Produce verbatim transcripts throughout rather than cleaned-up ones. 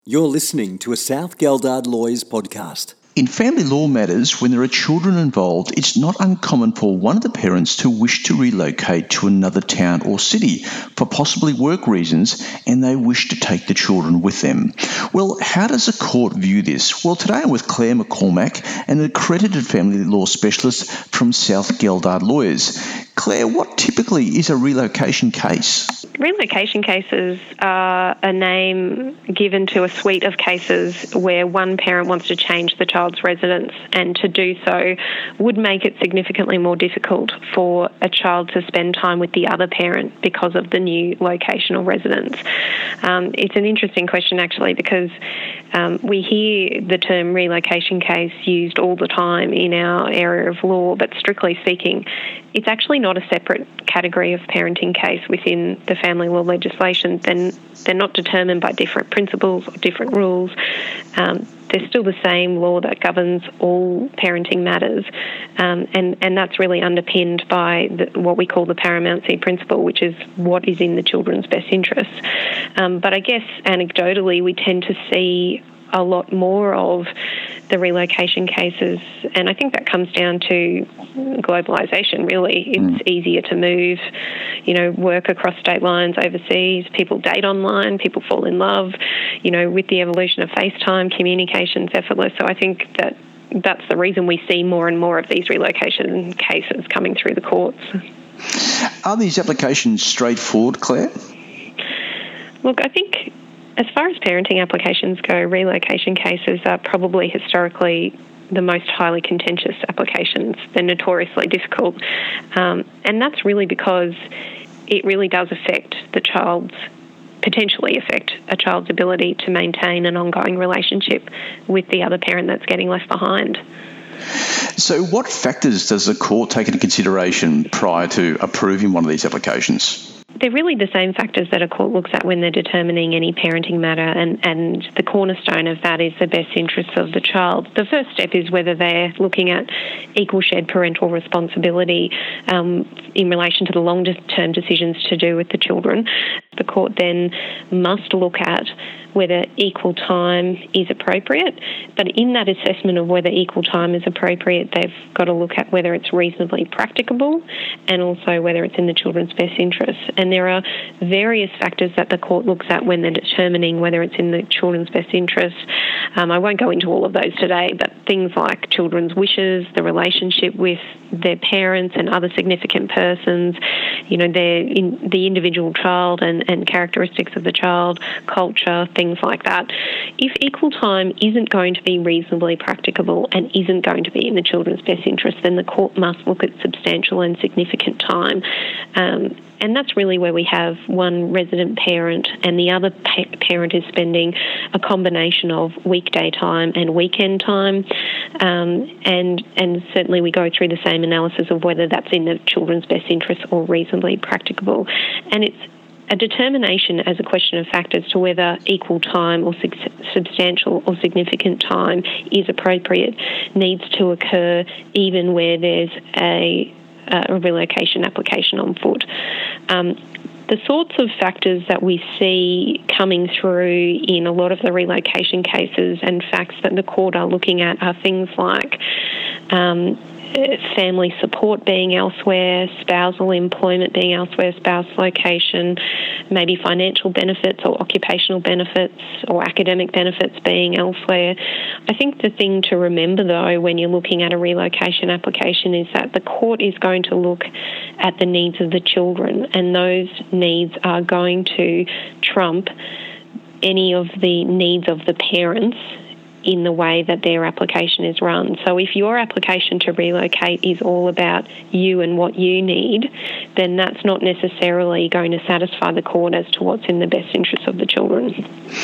You're listening to a South Geldard Lawyers podcast. In family law matters, when there are children involved, it's not uncommon for one of the parents to wish to relocate to another town or city for possibly work reasons, and they wish to take the children with them. Well, how does a court view this? Well, today I'm with Claire McCormack, an accredited family law specialist from South Geldard Lawyers. Claire, what typically is a relocation case? Relocation cases are a name given to a suite of cases where one parent wants to change the child's residence, and to do so would make it significantly more difficult for a child to spend time with the other parent because of the new location or residence. Um, it's an interesting question, actually, because um, we hear the term relocation case used all the time in our area of law, but strictly speaking, it's actually not a separate category of parenting case within the family law legislation. Then they're not determined by different principles or different rules. Um, they're still the same law that governs all parenting matters, um, and, and that's really underpinned by the, what we call the paramountcy principle, which is what is in the children's best interests. Um, but I guess anecdotally we tend to see a lot more of the relocation cases, and I think that comes down to globalisation, really. It's mm. easier to move, you know, work across state lines overseas, people date online, people fall in love, you know, with the evolution of FaceTime, communication's effortless. So I think that that's the reason we see more and more of these relocation cases coming through the courts. Are these applications straightforward, Claire? Look, I think as far as parenting applications go, relocation cases are probably historically the most highly contentious applications. They're notoriously difficult. Um, and that's really because it really does affect the child's, potentially affect a child's ability to maintain an ongoing relationship with the other parent that's getting left behind. So what factors does the court take into consideration prior to approving one of these applications? They're really the same factors that a court looks at when they're determining any parenting matter, and, and the cornerstone of that is the best interests of the child. The first step is whether they're looking at equal shared parental responsibility um, in relation to the long-term decisions to do with the children. The court then must look at whether equal time is appropriate, but in that assessment of whether equal time is appropriate, they've got to look at whether it's reasonably practicable and also whether it's in the children's best interests. And there are various factors that the court looks at when they're determining whether it's in the children's best interests. Um, I won't go into all of those today, but things like children's wishes, the relationship with their parents and other significant persons, you know, their in, the individual child and, and characteristics of the child, culture, things like that. If equal time isn't going to be reasonably practicable and isn't going to be in the children's best interest, then the court must look at substantial and significant time. Um, and that's really where we have one resident parent and the other pa- parent is spending a combination of weekday time and weekend time. Um, and, and certainly we go through the same analysis of whether that's in the children's best interest or reasonably practicable. And it's a determination as a question of fact as to whether equal time or su- substantial or significant time is appropriate needs to occur even where there's a, a relocation application on foot. Um, the sorts of factors that we see coming through in a lot of the relocation cases and facts that the court are looking at are things like um, family support being elsewhere, spousal employment being elsewhere, spouse location, maybe financial benefits or occupational benefits or academic benefits being elsewhere. I think the thing to remember, though, when you're looking at a relocation application is that the court is going to look at the needs of the children, and those needs are going to trump any of the needs of the parents in the way that their application is run. So if your application to relocate is all about you and what you need, then that's not necessarily going to satisfy the court as to what's in the best interests of the children.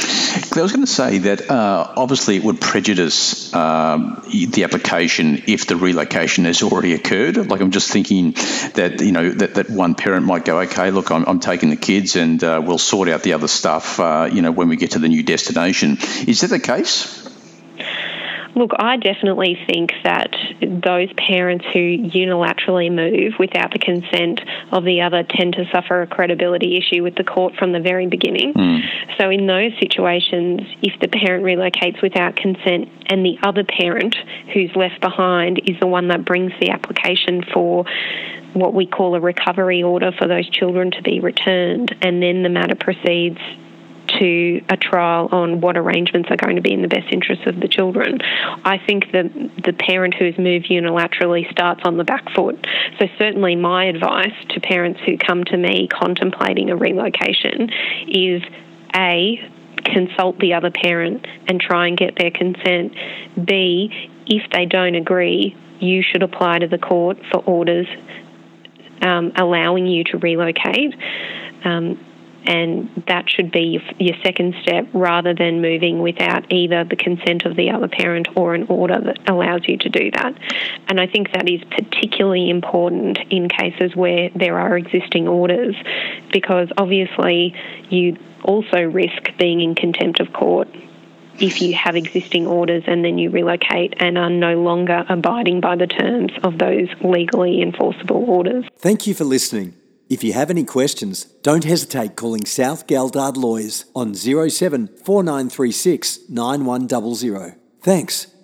I was going to say that uh, obviously it would prejudice um, the application if the relocation has already occurred. Like I'm just thinking that, you know, that, that one parent might go, okay, look, I'm, I'm taking the kids and uh, we'll sort out the other stuff, uh, you know, when we get to the new destination. Is that the case? Look, I definitely think that those parents who unilaterally move without the consent of the other tend to suffer a credibility issue with the court from the very beginning. Mm. So in those situations, if the parent relocates without consent and the other parent who's left behind is the one that brings the application for what we call a recovery order for those children to be returned, and then the matter proceeds to a trial on what arrangements are going to be in the best interests of the children, I think that the parent who's moved unilaterally starts on the back foot. So certainly my advice to parents who come to me contemplating a relocation is A, consult the other parent and try and get their consent. B, if they don't agree, you should apply to the court for orders um, allowing you to relocate. Um, And that should be your, your second step, rather than moving without either the consent of the other parent or an order that allows you to do that. And I think that is particularly important in cases where there are existing orders, because obviously you also risk being in contempt of court if you have existing orders and then you relocate and are no longer abiding by the terms of those legally enforceable orders. Thank you for listening. If you have any questions, don't hesitate calling South Galdard Lawyers on zero seven four nine three six nine one zero zero. Thanks.